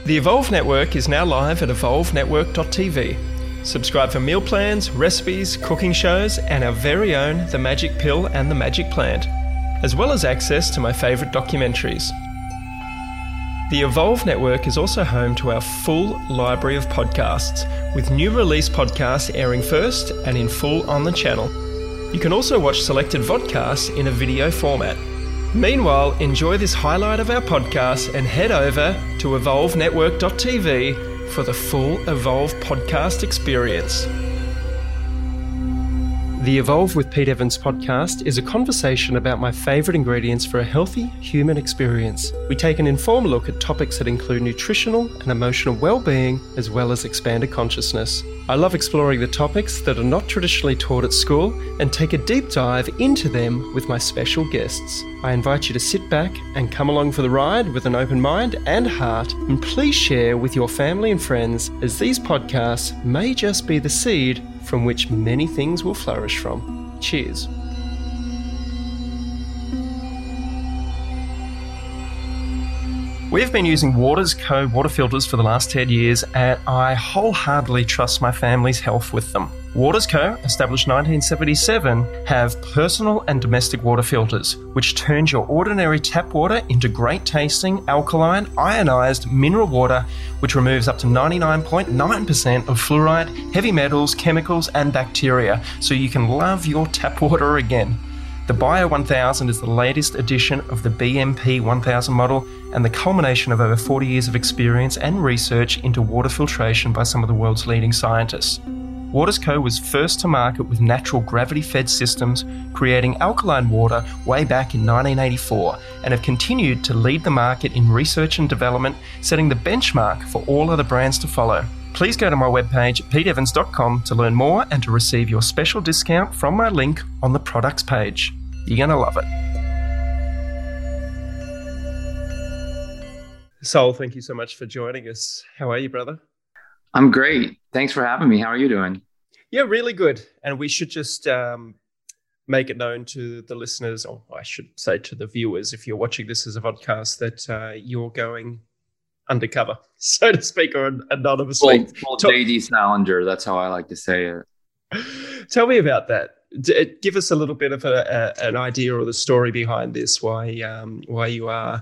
The Evolve Network is now live at evolvenetwork.tv. Subscribe for meal plans, recipes, cooking shows, and our very own The Magic Pill and The Magic Plant, as well as access to my favourite documentaries. The Evolve Network is also home to our full library of podcasts, with new release podcasts airing first and in full on the channel. You can also watch selected vodcasts in a video format. Meanwhile, enjoy this highlight of our podcast and head over to evolvenetwork.tv for the full Evolve podcast experience. The Evolve with Pete Evans podcast is a conversation about my favourite ingredients for a healthy human experience. We take an informed look at topics that include nutritional and emotional well-being, as well as expanded consciousness. I love exploring the topics that are not traditionally taught at school and take a deep dive into them with my special guests. I invite you to sit back and come along for the ride with an open mind and heart, and please share with your family and friends, as these podcasts may just be the seed from which many things will flourish from. Cheers. We've been using Waters Co. water filters for the last 10 years, and I wholeheartedly trust my family's health with them. Waters Co., established 1977, have personal and domestic water filters, which turns your ordinary tap water into great tasting, alkaline, ionized mineral water, which removes up to 99.9% of fluoride, heavy metals, chemicals, and bacteria, so you can love your tap water again. The Bio 1000 is the latest edition of the BMP 1000 model and the culmination of over 40 years of experience and research into water filtration by some of the world's leading scientists. Waters Co. was first to market with natural gravity-fed systems, creating alkaline water way back in 1984, and have continued to lead the market in research and development, setting the benchmark for all other brands to follow. Please go to my webpage, peteevans.com, to learn more and to receive your special discount from my link on the products page. You're going to love it. Sol, thank you so much for joining us. How are you, brother? I'm great. Thanks for having me. How are you doing? Yeah, really good. And we should just make it known to the listeners, or I should say to the viewers, if you're watching this as a podcast, that you're going undercover, so to speak, or anonymously. Full J.D. Salinger. That's how I like to say it. Tell me about that. Give us a little bit of an idea or the story behind this, why you are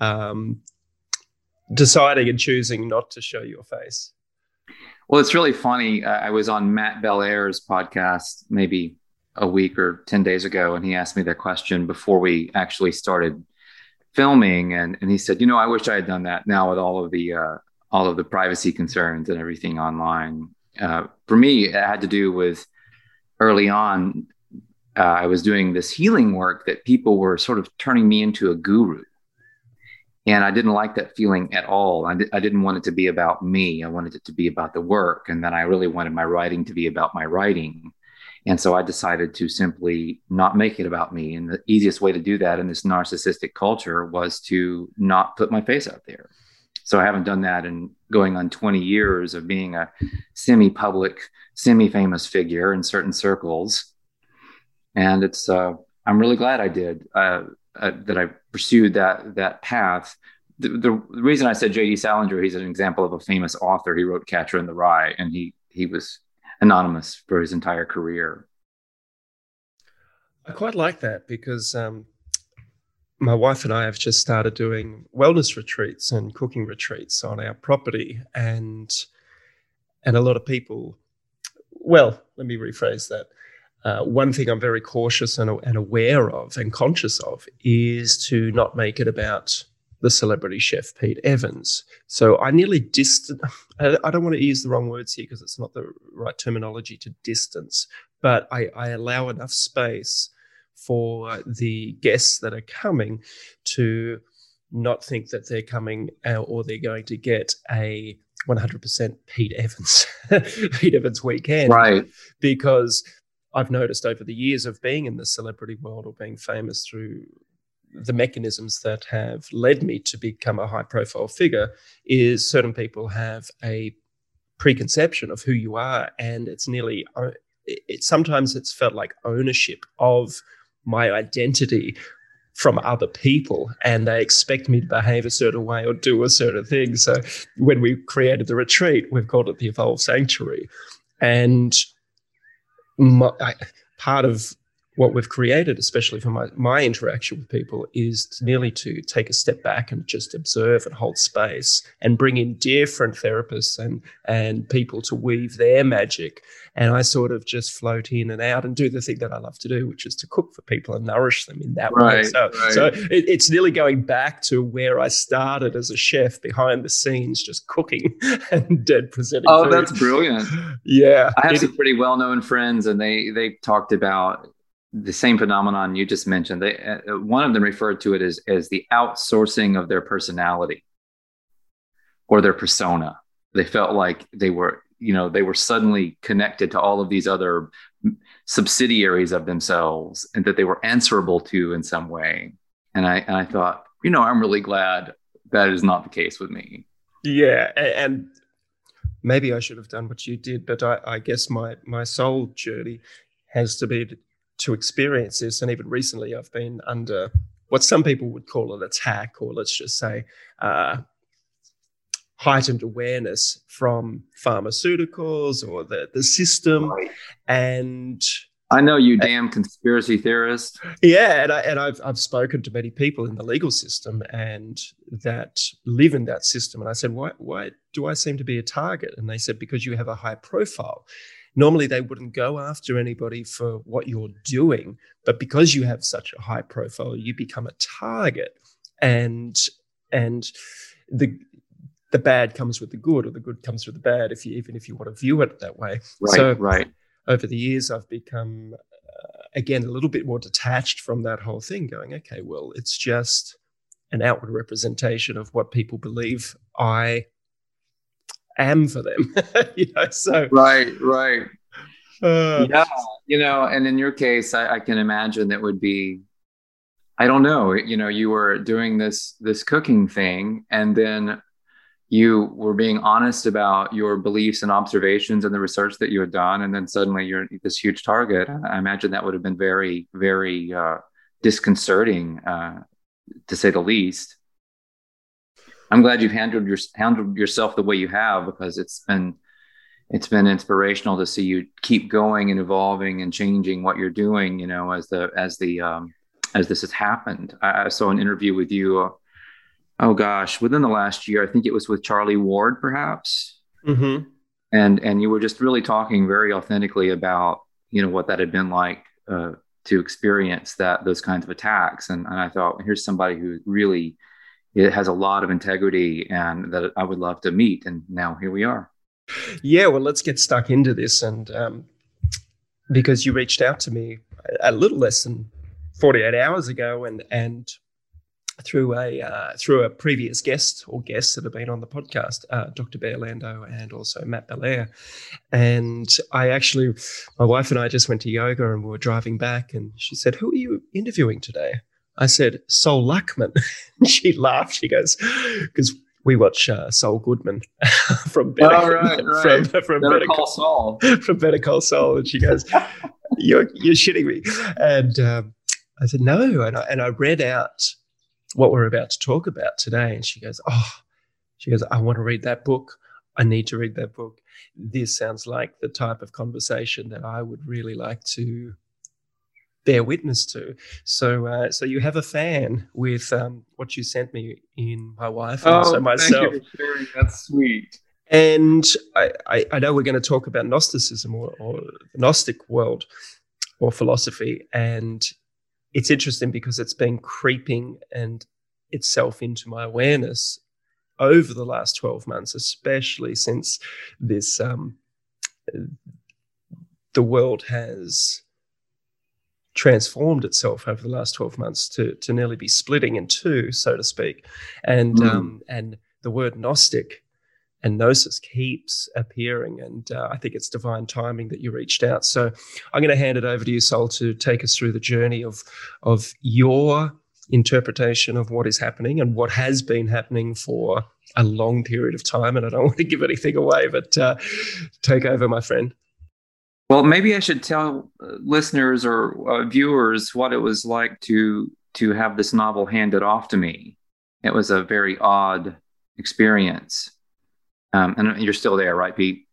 deciding and choosing not to show your face. Well, it's really funny. I was on Matt Belair's podcast maybe a week or 10 days ago, and he asked me that question before we actually started filming. And he said, I wish I had done that now with all of the privacy concerns and everything online. For me, it had to do with early on, I was doing this healing work that people were sort of turning me into a guru. And I didn't like that feeling at all. I didn't want it to be about me. I wanted it to be about the work. And then I really wanted my writing to be about my writing. And so I decided to simply not make it about me. And the easiest way to do that in this narcissistic culture was to not put my face out there. So I haven't done that in going on 20 years of being a semi-public, semi-famous figure in certain circles. And it's I'm really glad I did. That I pursued that path. The reason I said J.D. Salinger, he's an example of a famous author. He wrote Catcher in the Rye, and he was anonymous for his entire career. I quite like that because my wife and I have just started doing wellness retreats and cooking retreats on our property, and a lot of people. Well, let me rephrase that. One thing I'm very cautious and aware of and conscious of is to not make it about the celebrity chef, Pete Evans. So I nearly I don't want to use the wrong words here because it's not the right terminology to distance, but I allow enough space for the guests that are coming to not think that they're coming or they're going to get a 100% Pete Evans weekend. Right. Because I've noticed over the years of being in the celebrity world or being famous through the mechanisms that have led me to become a high-profile figure is certain people have a preconception of who you are, and sometimes it's felt like ownership of my identity from other people, and they expect me to behave a certain way or do a certain thing. So when we created the retreat, we've called it the Evolve Sanctuary. And part of what we've created, especially for my interaction with people, is nearly to take a step back and just observe and hold space and bring in different therapists and people to weave their magic. And I sort of just float in and out and do the thing that I love to do, which is to cook for people and nourish them in that way. So it's nearly going back to where I started as a chef, behind the scenes, just cooking and presenting food. That's brilliant. Yeah. I have some pretty well-known friends, and they talked about the same phenomenon you just mentioned. One of them referred to it as the outsourcing of their personality or their persona. They felt like they were suddenly connected to all of these other subsidiaries of themselves, and that they were answerable to in some way. And I thought, I'm really glad that is not the case with me. Yeah. And maybe I should have done what you did, but I guess my soul journey has to be to experience this. And even recently I've been under what some people would call an attack, or let's just say heightened awareness from pharmaceuticals or the system. Right. And I know you damn conspiracy theorist. Yeah, and I've spoken to many people in the legal system and that live in that system. And I said, why do I seem to be a target? And they said, because you have a high profile. Normally, they wouldn't go after anybody for what you're doing, but because you have such a high profile, you become a target, and the bad comes with the good, or the good comes with the bad, even if you want to view it that way. Right. Over the years, I've become again a little bit more detached from that whole thing. Going, okay, well, it's just an outward representation of what people believe I am for them. So right. And in your case, I can imagine that would be, I don't know, you were doing this cooking thing, and then you were being honest about your beliefs and observations and the research that you had done, and then suddenly you're this huge target. I imagine that would have been very, very disconcerting, to say the least. I'm glad you've handled yourself the way you have, because it's been inspirational to see you keep going and evolving and changing what you're doing. As this has happened. I saw an interview with you. Within the last year, I think it was with Charlie Ward, perhaps. Mm-hmm. And you were just really talking very authentically about what that had been like to experience those kinds of attacks. And I thought, here's somebody who really. It has a lot of integrity, and that I would love to meet. And now here we are. Yeah, well, let's get stuck into this. And because you reached out to me a little less than 48 hours ago, and through a previous guest or guests that have been on the podcast, Dr. Bear Lando and also Matt Belair. And my wife and I just went to yoga, and we were driving back, and she said, "Who are you interviewing today?" I said, Saul Luckman. She laughed. She goes, because we watch Saul Goodman from Better, from Better Call Saul. From Better Call Saul. And she goes, you're shitting me. And I said, no. And I read out what we're about to talk about today. And she goes, I want to read that book. I need to read that book. This sounds like the type of conversation that I would really like to bear witness to. So you have a fan with what you sent me in my wife and also myself. Thank you for sharing. That's sweet. And I know we're going to talk about Gnosticism or the Gnostic world or philosophy. And it's interesting because it's been creeping itself into my awareness over the last 12 months, especially since this the world has transformed itself over the last 12 months to nearly be splitting in two, so to speak. And the word Gnostic and Gnosis keeps appearing. And I think it's divine timing that you reached out. So I'm going to hand it over to you, Sol, to take us through the journey of your interpretation of what is happening and what has been happening for a long period of time. And I don't want to give anything away, but take over, my friend. Well, maybe I should tell listeners or viewers what it was like to to have this novel handed off to me. It was a very odd experience. And you're still there, right, Pete?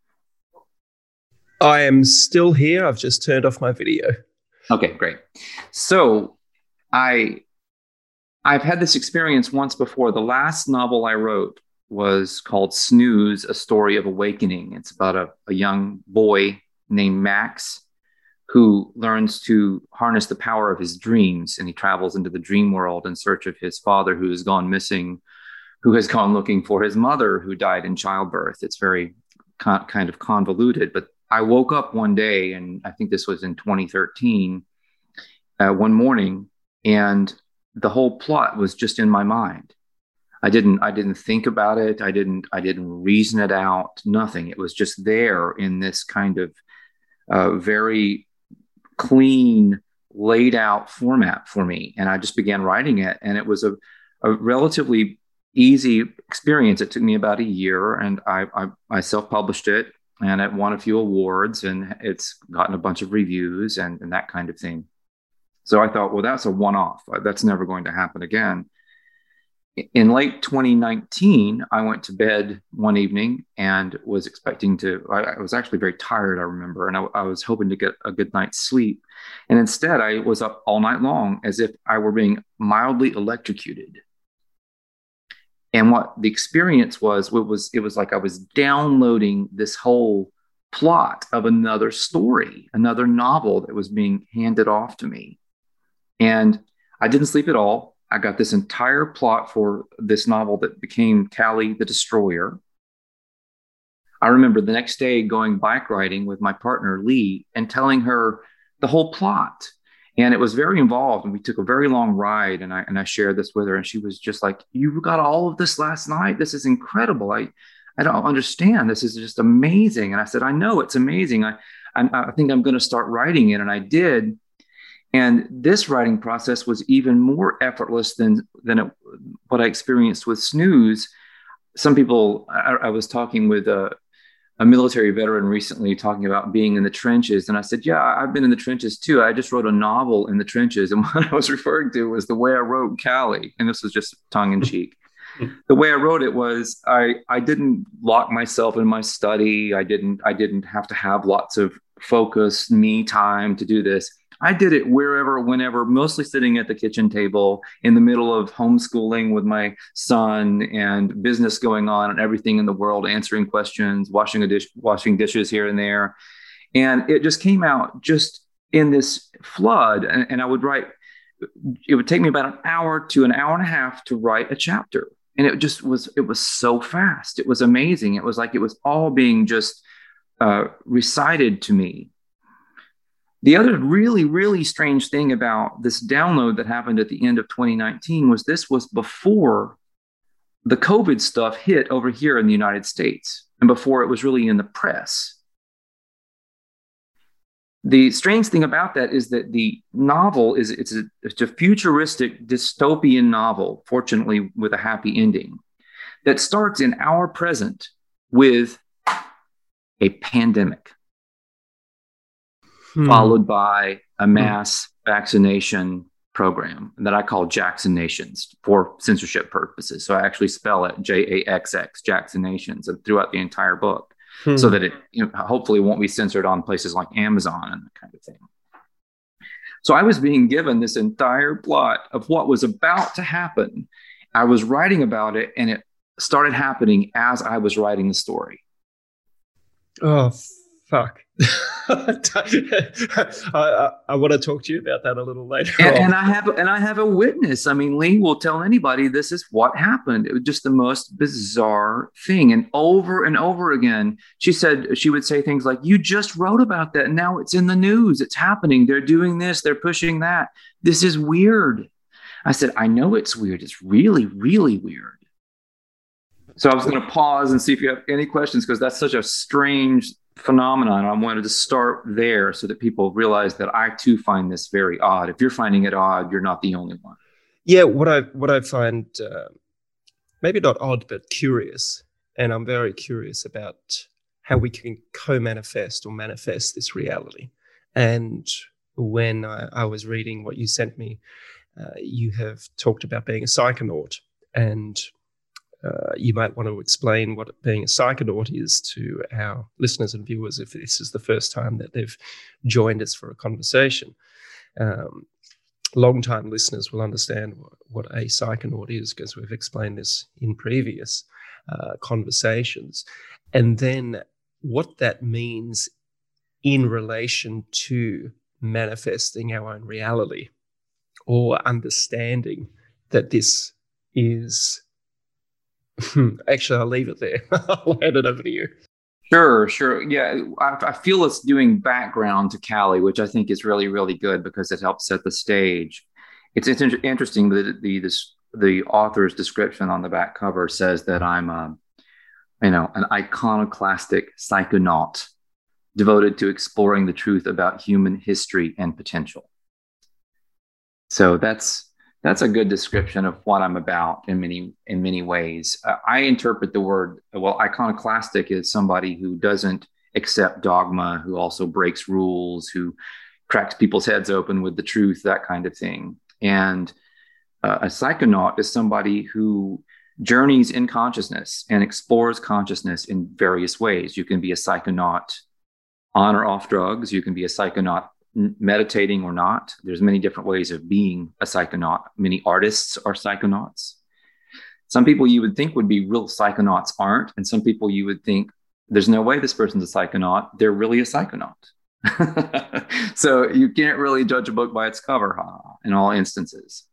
I am still here. I've just turned off my video. Okay, great. So I've had this experience once before. The last novel I wrote was called Snooze, A Story of Awakening. It's about a young boy named Max who learns to harness the power of his dreams, and he travels into the dream world in search of his father who has gone missing, who has gone looking for his mother who died in childbirth. It's very kind of convoluted, but I woke up one day, and I think this was in 2013, one morning, and the whole plot was just in my mind. I didn't think about it. I didn't reason it out. Nothing. It was just there in this kind of very clean, laid out format for me. And I just began writing it. And it was a relatively easy experience. It took me about a year, and I self-published it, and it won a few awards, and it's gotten a bunch of reviews and that kind of thing. So I thought, well, that's a one-off. That's never going to happen again. In late 2019, I went to bed one evening and was expecting to, I was actually very tired, I remember, and I was hoping to get a good night's sleep. And instead, I was up all night long as if I were being mildly electrocuted. And what the experience was, it was like I was downloading this whole plot of another story, another novel that was being handed off to me. And I didn't sleep at all. I got this entire plot for this novel that became Callie the Destroyer. I remember the next day going bike riding with my partner, Lee, and telling her the whole plot. And it was very involved. And we took a very long ride. And I shared this with her. And she was just like, "You got all of this last night? This is incredible. I don't understand. This is just amazing." And I said, "I know it's amazing. I think I'm going to start writing it." And I did. And this writing process was even more effortless than what I experienced with Snooze. Some people, I was talking with a military veteran recently talking about being in the trenches. And I said, "Yeah, I've been in the trenches too. I just wrote a novel in the trenches." And what I was referring to was the way I wrote Callie. And this was just tongue in cheek. The way I wrote it was I didn't lock myself in my study. I didn't have to have lots of focus, me time to do this. I did it wherever, whenever, mostly sitting at the kitchen table in the middle of homeschooling with my son and business going on and everything in the world, answering questions, washing dishes here and there. And it just came out just in this flood. And I would write, it would take me about an hour to an hour and a half to write a chapter. And it was so fast. It was amazing. It was like it was all being just recited to me. The other really, really strange thing about this download that happened at the end of 2019 was this was before the COVID stuff hit over here in the United States and before it was really in the press. The strange thing about that is that the novel it's a futuristic dystopian novel, fortunately with a happy ending, that starts in our present with a pandemic. Followed by a mass vaccination program that I call Jacksinations for censorship purposes. So I actually spell it JAXX, Jacksinations, throughout the entire book, so that it hopefully won't be censored on places like Amazon and that kind of thing. So I was being given this entire plot of what was about to happen. I was writing about it, and it started happening as I was writing the story. Oh, fuck. I want to talk to you about that a little later. And I have a witness. I mean, Lee will tell anybody this is what happened. It was just the most bizarre thing. And over again, she would say things like, "You just wrote about that. And now it's in the news. It's happening. They're doing this. They're pushing that. This is weird." I said, "I know it's weird. It's really, really weird." So I was going to pause and see if you have any questions, because that's such a strange phenomenon. I wanted to start there so that people realize that I too find this very odd. If you're finding it odd, you're not the only one. Yeah, what I find maybe not odd, but curious, and I'm very curious about how we can co-manifest or manifest this reality. And when I was reading what you sent me, you have talked about being a psychonaut, and you might want to explain what being a psychonaut is to our listeners and viewers if this is the first time that they've joined us for a conversation. Long-time listeners will understand what a psychonaut is, because we've explained this in previous conversations. And then what that means in relation to manifesting our own reality, or understanding that this is... Actually, I'll leave it there. I'll hand it over to you. Sure. Yeah, I feel it's doing background to Callie, which I think is really, really good because it helps set the stage. It's interesting that the author's description on the back cover says that I'm an iconoclastic psychonaut devoted to exploring the truth about human history and potential. So that's a good description of what I'm about in many ways. I interpret the word, iconoclastic is somebody who doesn't accept dogma, who also breaks rules, who cracks people's heads open with the truth, that kind of thing. And a psychonaut is somebody who journeys in consciousness and explores consciousness in various ways. You can be a psychonaut on or off drugs. You can be a psychonaut meditating or not. There's many different ways of being a psychonaut. Many artists are psychonauts. Some people you would think would be real psychonauts aren't, and some people you would think there's no way this person's a psychonaut. They're really a psychonaut. So you can't really judge a book by its cover, in all instances.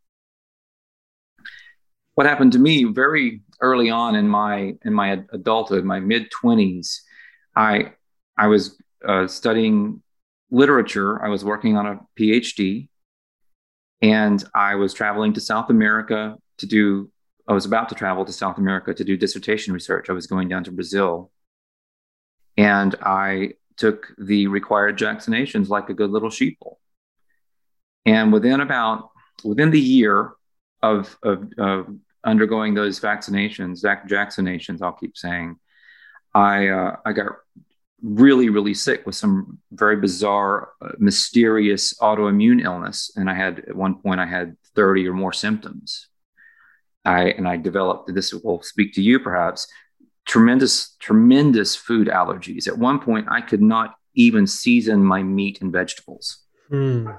What happened to me very early on in my adulthood, my mid-20s, I was studying literature. I was working on a PhD, and I was traveling to South America I was about to travel to South America to do dissertation research. I was going down to Brazil, and I took the required vaccinations like a good little sheeple. And within the year of undergoing those vaccinations, I'll keep saying, I got really, really sick with some very bizarre, mysterious autoimmune illness. And at one point I had 30 or more symptoms. I developed, this will speak to you perhaps, tremendous food allergies. At one point I could not even season my meat and vegetables. And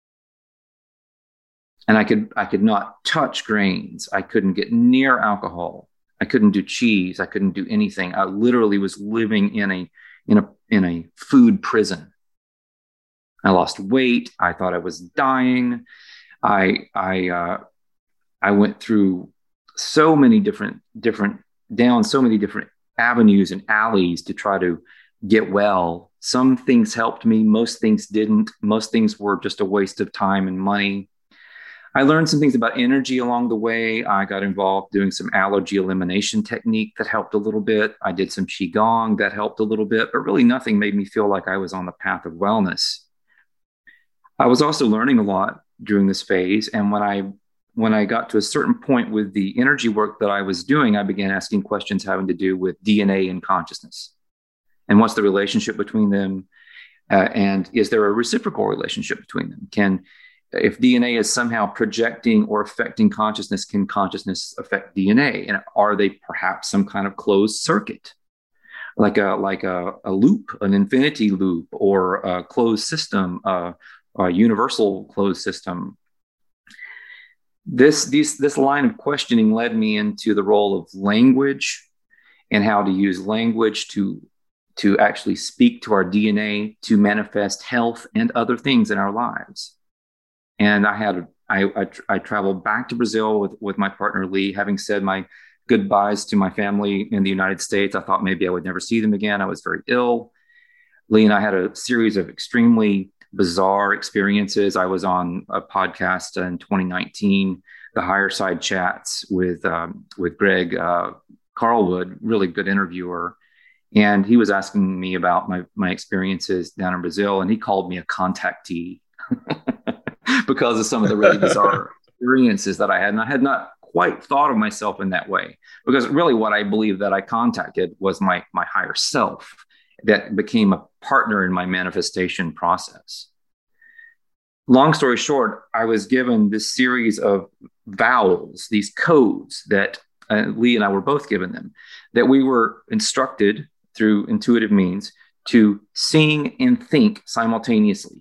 I could not touch grains. I couldn't get near alcohol. I couldn't do cheese. I couldn't do anything. I literally was living in a food prison. I lost weight. I thought I was dying. I went through so many different avenues and alleys to try to get well. Some things helped me. Most things didn't. Most things were just a waste of time and money. I learned some things about energy along the way. I got involved doing some allergy elimination technique that helped a little bit. I did some Qigong that helped a little bit, but really nothing made me feel like I was on the path of wellness. I was also learning a lot during this phase. And when I got to a certain point with the energy work that I was doing, I began asking questions having to do with DNA and consciousness. And what's the relationship between them? And is there a reciprocal relationship between them? If DNA is somehow projecting or affecting consciousness, can consciousness affect DNA? And are they perhaps some kind of closed circuit, like a loop, an infinity loop, or a closed system, a universal closed system? This line of questioning led me into the role of language and how to use language to actually speak to our DNA to manifest health and other things in our lives. And I traveled back to Brazil with my partner, Lee, having said my goodbyes to my family in the United States. I thought maybe I would never see them again. I was very ill. Lee and I had a series of extremely bizarre experiences. I was on a podcast in 2019, the Higher Side Chats with Greg Carlwood, really good interviewer. And he was asking me about my experiences down in Brazil, and he called me a contactee. Because of some of the really bizarre experiences that I had. And I had not quite thought of myself in that way, because really what I believe that I contacted was my higher self that became a partner in my manifestation process. long story short, I was given this series of vowels, these codes that Lee and I were both given them, that we were instructed through intuitive means to sing and think simultaneously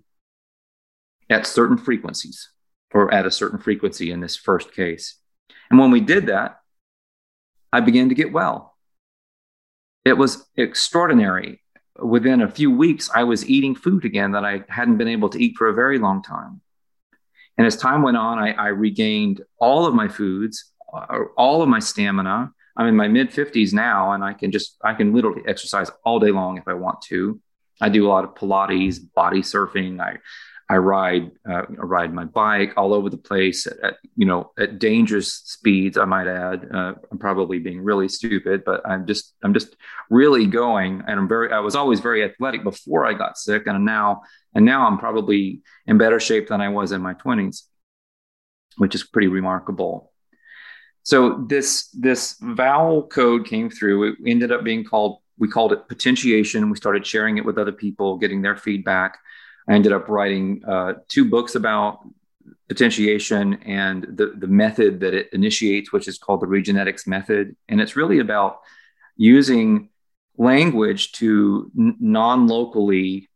at certain frequencies, or at a certain frequency in this first case. And when we did that, I began to get well. It was extraordinary. Within a few weeks, I was eating food again that I hadn't been able to eat for a very long time. And as time went on, I regained all of my foods, all of my stamina. I'm in my mid 50s now, and I can literally exercise all day long if I want to. I do a lot of Pilates, body surfing. I ride my bike all over the place at dangerous speeds, I might add. I'm probably being really stupid, but I'm just really going. And I was always very athletic before I got sick, and now I'm probably in better shape than I was in my 20s, which is pretty remarkable. So this vowel code came through. It ended up being we called it potentiation. We started sharing it with other people, getting their feedback. I ended up writing 2 books about potentiation and the method that it initiates, which is called the Regenetics method. And it's really about using language to non-locally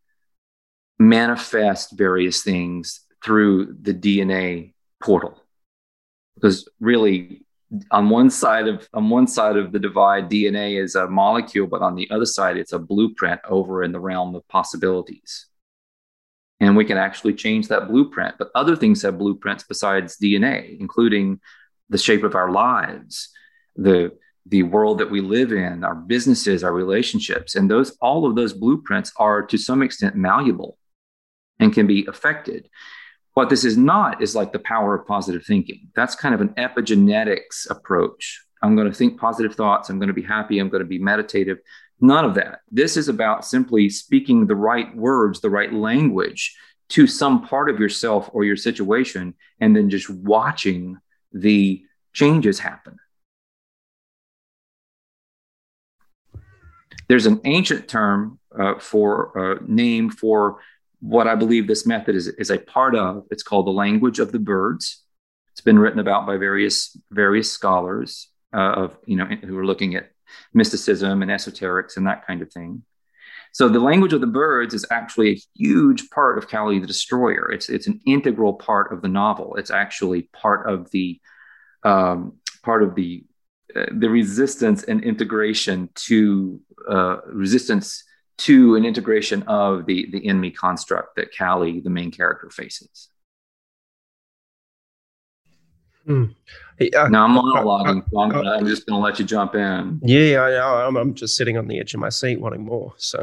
manifest various things through the DNA portal. Because really, on one side of the divide, DNA is a molecule, but on the other side, it's a blueprint over in the realm of possibilities. And we can actually change that blueprint. But other things have blueprints besides DNA, including the shape of our lives, the world that we live in, our businesses, our relationships. And all of those blueprints are to some extent malleable and can be affected. What this is not is like the power of positive thinking. That's kind of an epigenetics approach. I'm going to think positive thoughts. I'm going to be happy. I'm going to be meditative. None of that. This is about simply speaking the right words, the right language to some part of yourself or your situation, and then just watching the changes happen. There's an ancient term name for what I believe this method is a part of. It's called the language of the birds. It's been written about by various scholars who are looking at mysticism and esoterics and that kind of thing. So the language of the birds is actually a huge part of Kali the Destroyer. It's an integral part of the novel. It's actually part of the resistance and integration to an integration of the enemy construct that Kali, the main character, faces. Now I'm monologuing, I'm just going to let you jump in. Yeah, I'm just sitting on the edge of my seat wanting more. So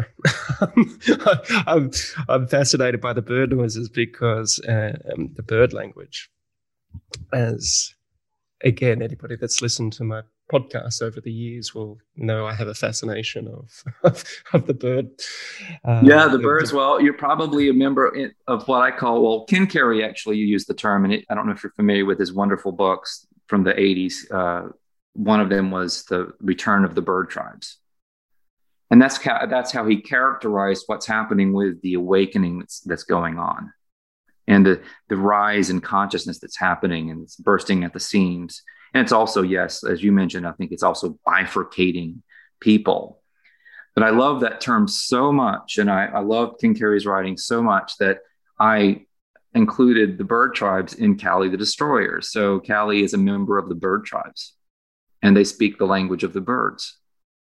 I'm fascinated by the bird noises because the bird language, as again, anybody that's listened to my podcast over the years will know I have a fascination of the bird. The birds. Well, you're probably a member of what I call, Ken Carey actually used the term, and I don't know if you're familiar with his wonderful books from the 80s. One of them was The Return of the Bird Tribes. And that's how he characterized what's happening with the awakening that's going on, and the rise in consciousness that's happening, and it's bursting at the seams. And it's also, yes, as you mentioned, I think it's also bifurcating people. But I love that term so much, and I love Ken Carey's writing so much that I included the bird tribes in Kali the Destroyer. So Kali is a member of the bird tribes, and they speak the language of the birds.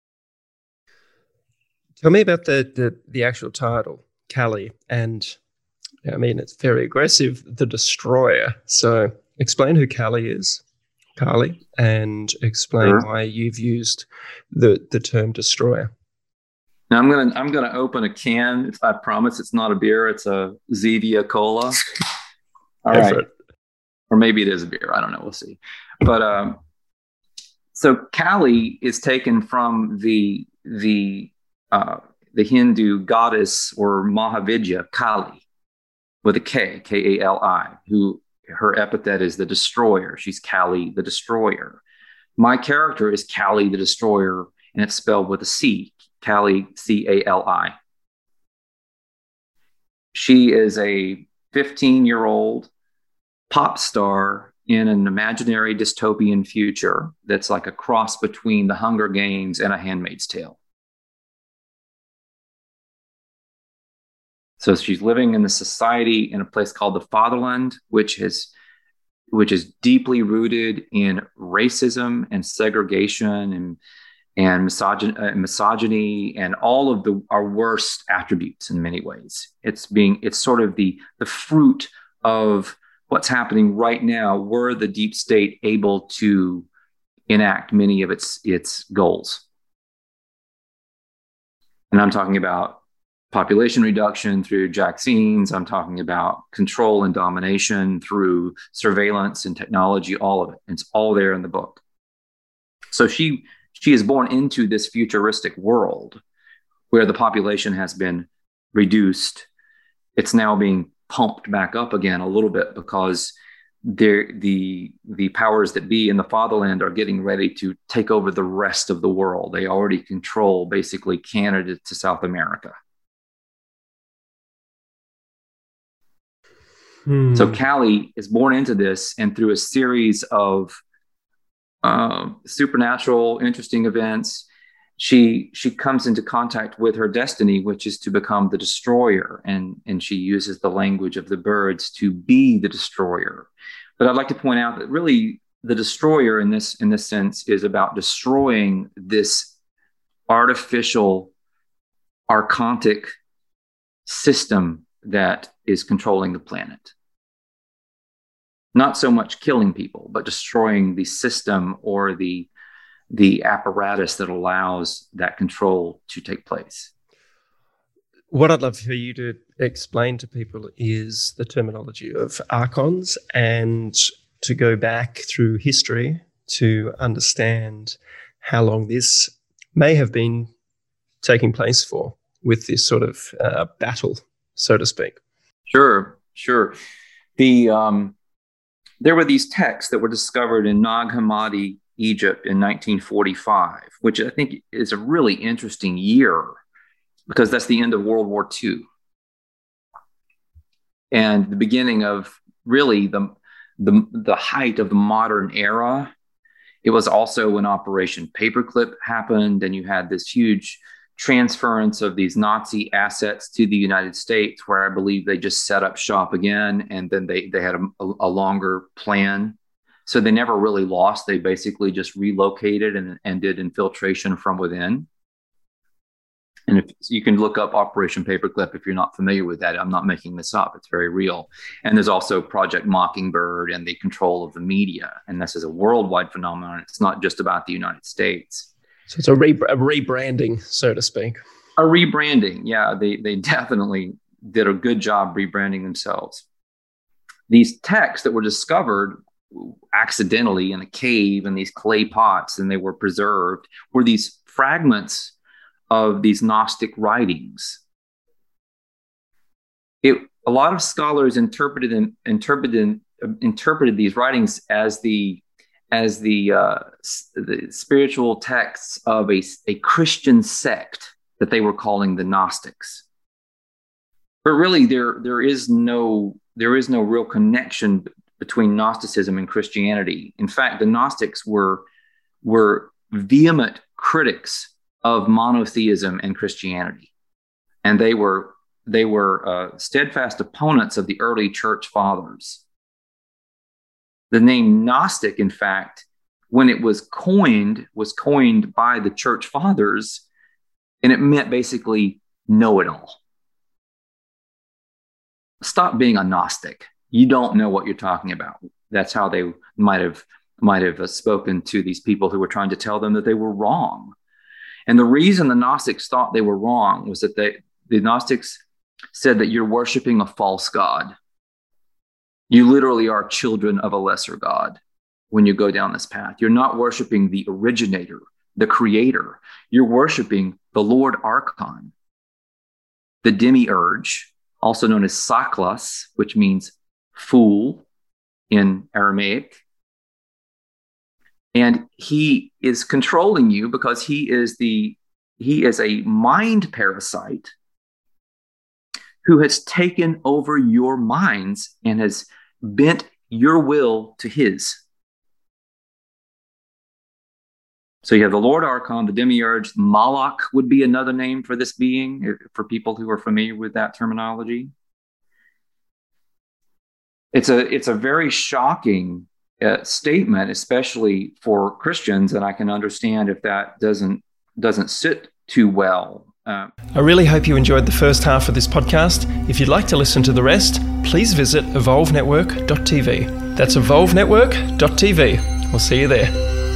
Tell me about the actual title, Kali, and I mean, it's very aggressive, the Destroyer. So explain who Kali is, Kali, and explain why you've used the term Destroyer. Now I'm gonna open a can. I promise it's not a beer. It's a Zevia Cola. All right, or maybe it is a beer. I don't know. We'll see. But so Kali is taken from the Hindu goddess or Mahavidya, Kali, with a K, Kali, who her epithet is the Destroyer. She's Kali the Destroyer. My character is Kali the Destroyer, and it's spelled with a C, Kali, Cali. She is a 15-year-old pop star in an imaginary dystopian future that's like a cross between the Hunger Games and A Handmaid's Tale. So she's living in the society in a place called the Fatherland, which is deeply rooted in racism and segregation and misogyny and all of our worst attributes in many ways. It's sort of the fruit of what's happening right now, were the deep state able to enact many of its goals. And I'm talking about population reduction through vaccines. I'm talking about control and domination through surveillance and technology, all of it. It's all there in the book. So she is born into this futuristic world where the population has been reduced. It's now being pumped back up again a little bit because the powers that be in the Fatherland are getting ready to take over the rest of the world. They already control basically Canada to South America. So Callie is born into this, and through a series of supernatural, interesting events, she comes into contact with her destiny, which is to become the destroyer, and she uses the language of the birds to be the destroyer. But I'd like to point out that really the destroyer in this sense is about destroying this artificial, archontic system that is controlling the planet. Not so much killing people, but destroying the system or the apparatus that allows that control to take place. What I'd love for you to explain to people is the terminology of archons, and to go back through history to understand how long this may have been taking place for, with this sort of battle, so to speak. Sure. There were these texts that were discovered in Nag Hammadi, Egypt in 1945, which I think is a really interesting year because that's the end of World War II and the beginning of really the height of the modern era. It was also when Operation Paperclip happened, and you had this huge transference of these Nazi assets to the United States, where I believe they just set up shop again, and then they had a longer plan. So they never really lost. They basically just relocated and did infiltration from within. And if you can look up Operation Paperclip if you're not familiar with that. I'm not making this up. It's very real. And there's also Project Mockingbird and the control of the media. And this is a worldwide phenomenon. It's not just about the United States. So it's a rebranding, so to speak. A rebranding. Yeah, they definitely did a good job rebranding themselves. These texts that were discovered accidentally in a cave in these clay pots, and they were preserved, were these fragments of these Gnostic writings. A lot of scholars interpreted these writings as the spiritual texts of a Christian sect that they were calling the Gnostics. But really, there is no real connection between Gnosticism and Christianity. In fact, the Gnostics were vehement critics of monotheism and Christianity, and they were steadfast opponents of the early church fathers. The name Gnostic, in fact, when it was coined by the church fathers, and it meant basically know-it-all. Stop being a Gnostic. You don't know what you're talking about. That's how they might have spoken to these people who were trying to tell them that they were wrong. And the reason the Gnostics thought they were wrong was that the Gnostics said that you're worshiping a false god. You literally are children of a lesser god when you go down this path. You're not worshiping the originator, the creator. You're worshiping the Lord Archon, the demiurge, also known as Saklas, which means fool in Aramaic. And he is controlling you because he is a mind parasite who has taken over your minds and has bent your will to his. So you have the Lord Archon, the demiurge. Moloch would be another name for this being, for people who are familiar with that terminology. It's a very shocking statement, especially for Christians, and I can understand if that doesn't sit too well. I really hope you enjoyed the first half of this podcast. If you'd like to listen to the rest, please visit evolvenetwork.tv. That's evolvenetwork.tv. We'll see you there.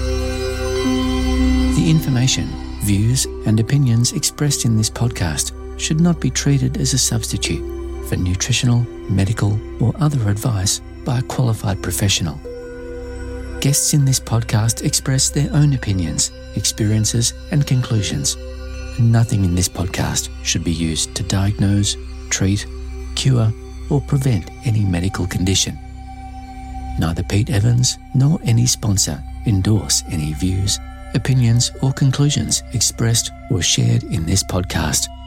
The information, views, and opinions expressed in this podcast should not be treated as a substitute for nutritional, medical, or other advice by a qualified professional. Guests in this podcast express their own opinions, experiences, and conclusions. Nothing in this podcast should be used to diagnose, treat, cure, or prevent any medical condition. Neither Pete Evans nor any sponsor endorse any views, opinions, or conclusions expressed or shared in this podcast.